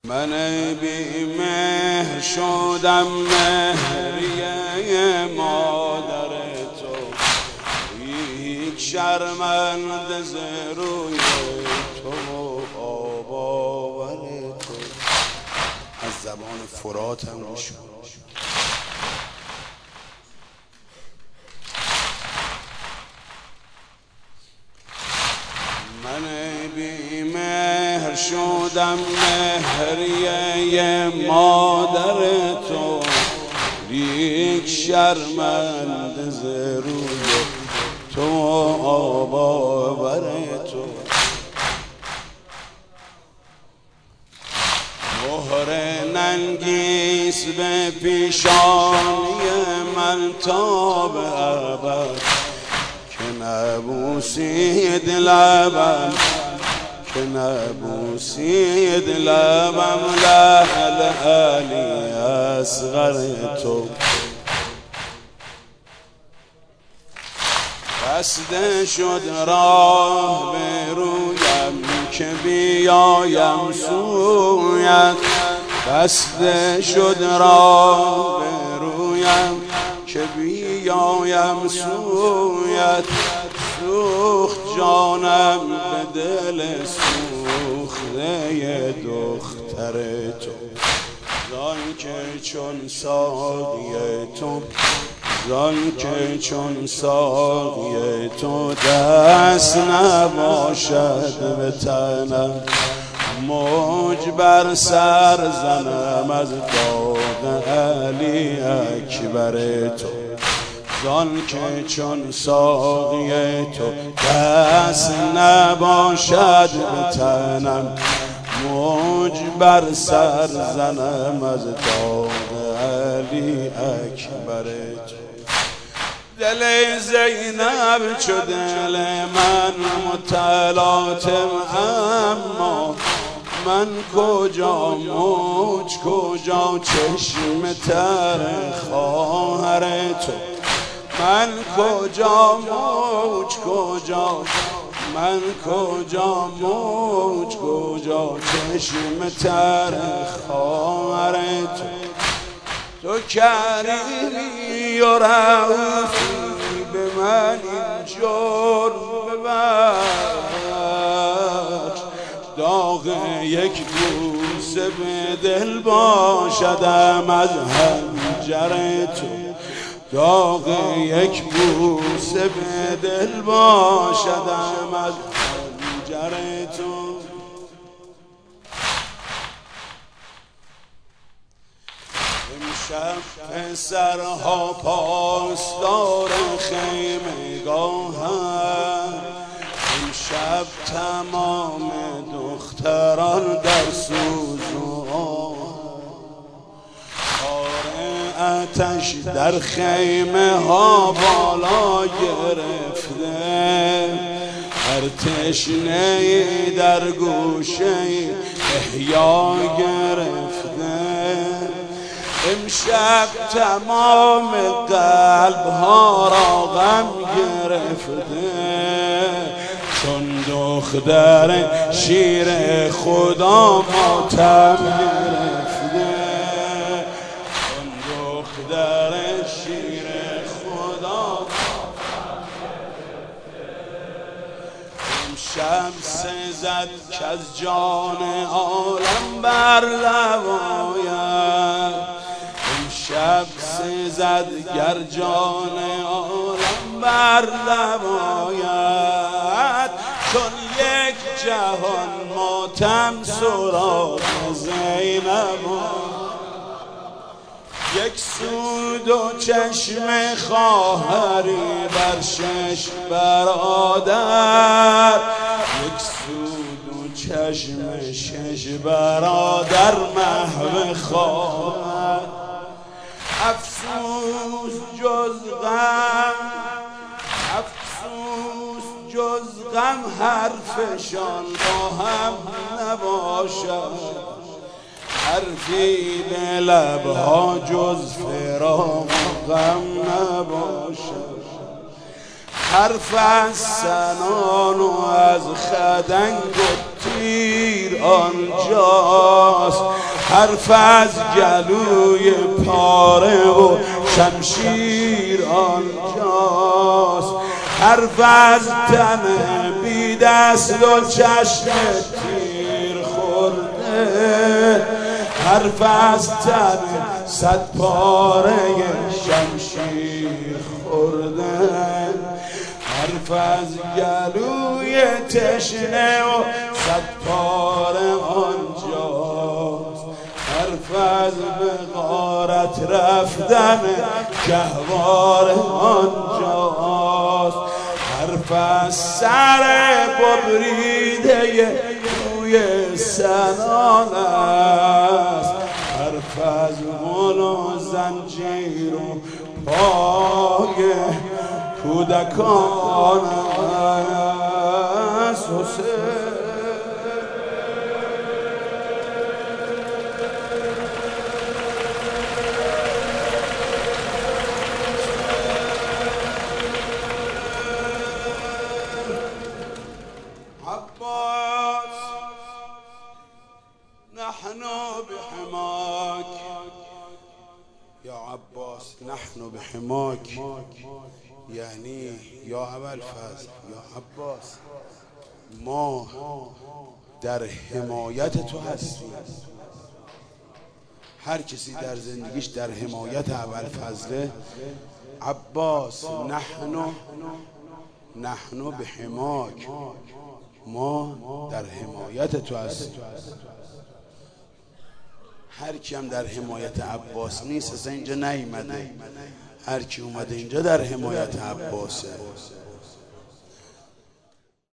من بی مهر شدم مهریه مادر تو، یک شرمنده ز روی تو آب آور تو. از زبان فرات هم نشون من بی مهر شدم مهریه مادر تو، یک شرمنده ز روی تو آب آور تو. مهر ننگیس به پیشانی من تا به ابد، که نبوسید لبم، که نبوسید لبم لعل علی اصغر تو. بسته شد راه به رویم که بیایم سویت، بسته شد راه به رویم که بیایم سویت. سوخت جانم به دل سوخته دختر تو، زان که چون ساقی تو، زان که چون ساقی تو دست نباشد به تنم، موج بر سر زنم از داغ علی اکبر تو. زان که چون ساقی تو دست نباشد به تنم، موج بر سر زنم از داغ علی اکبر تو. دل زینب چو دل من متلاطم، اما من کجا موج کجا چشم تر خواهر تو. من کجا موج کجا، من کجا موج کجا چشم تر خواهر تو. تو کریمی و رئوفی به من این جرم ببخش، داغ یک بوسه به دل باشدم از حنجر تو. داغ یک بوسه به دل باشدم از حنجر تو. امشب پسرها پاسدار خیمگاهند، امشب تمام دختران در سوز و آتش در خیمه ها بالا گرفته، هر تشنه در گوشه احیا گرفته. امشب تمام قلب ها را غم گرفته، چون دختر شیر خدا ماتم گرفته، چون دختر شیر خدا ماتم گرفته. امشب سزد که از جان عالم بر لبایم، امشب سزد گر جان عالم بر لباید، چون یک جهان ماتم سراغ زینب. یک سود و چشم خواهری بر شش برادر، یک سود و چشم شش برادر محو خواهر. افسوس جز غم، افسوس جز غم حرفشان با هم نباشد، حرفی به لبها جز فراق و غم نباشد. حرف از سنان و از خدنگ و تیر آنجاست، حرف از گلوی پاره و شمشیر آنجاست، حرف از تن بی دست و چشم تیر خورده، حرف از تن 100 پاره شمشیر خورده، حرف از گلوی تشنه و 100 پاره آنجاست، حرف از بغارت رفتن گهواره آنجاست، حرف از سر ببریده روی سنان است، حرف از غل و زنجیر و پای کودکان است. عباس نحن بحماك يا عباس، نحن بحماك یعنی یا ابوالفضل، یا عباس، ما در حمایت تو هستیم. هر کسی در زندگیش در حمایت ابوالفضل، عباس نحن بحماک، ما در حمایت تو هستیم. هر کی هم در حمایت عباس نیست اصلا اینجا نیومده، هر کی اومده اینجا در حمایت عباسه.